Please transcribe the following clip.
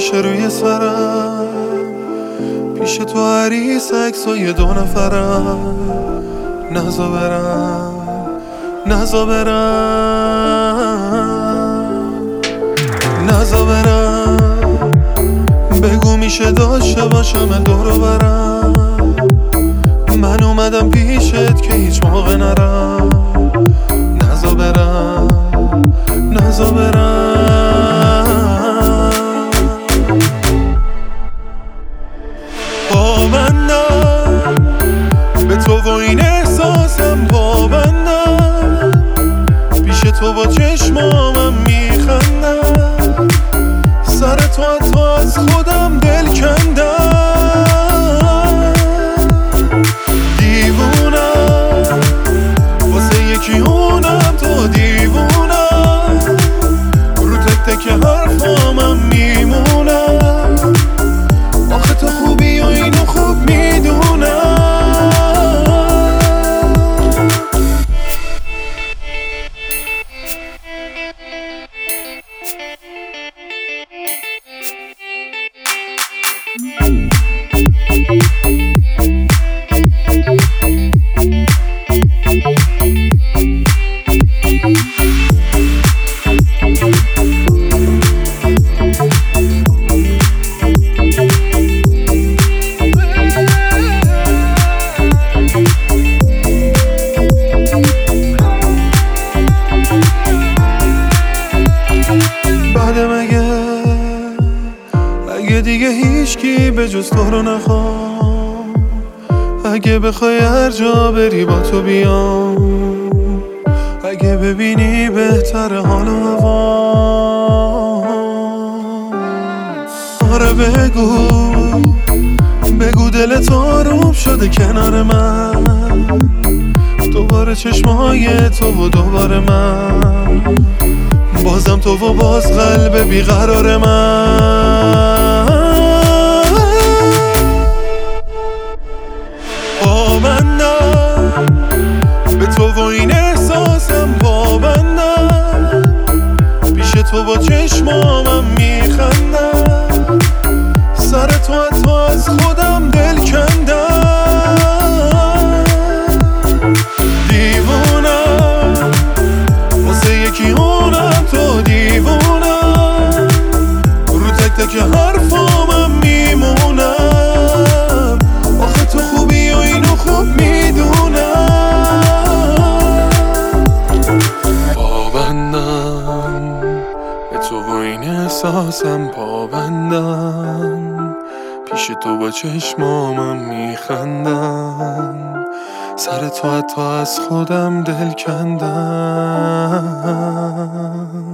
باشه روی سرم، پیش تو عریس عکسای 2 نفرم. نزا برم، نزا برم، نزا برم. بگو میشه داشته باشم دورو برم. من اومدم پیشت که هیچ موقع نرم. نزا برم، نزا برم. پابندم به تو و این احساسم، پابندم پیش تو با چشمامم میخندم. سر تو از خودم دل کندم. دیوونم واسه یکی اونم تو دیوونم. رو تک تک حرفامم میمونم. آخه تو خوبی و اینو خوب میدونم. اگه دیگه هیچکی به جز تو رو نخوام، اگه بخوای هر جا بری با تو بیام، اگه ببینی بهتر حال و هوا. آره بگو، بگو دلت آروم شده کنار من. دوباره چشمای تو و دوباره من، بازم تو و باز قلب بیقرار من. پابندم به تو و این احساسم، پابندم پیش تو با چشمامم میخندم. سر تو از خودم دل کندم. دیوونم واسه یکی اونم تو دیوونم. رو تک تک حرفامم میمونم. آخه تو خوبی و اینو خوب میدونم. پابندم به تو و این احساسم، پابندم پیش تو با چشمامم میخندم. سر تو از خودم دل کندم.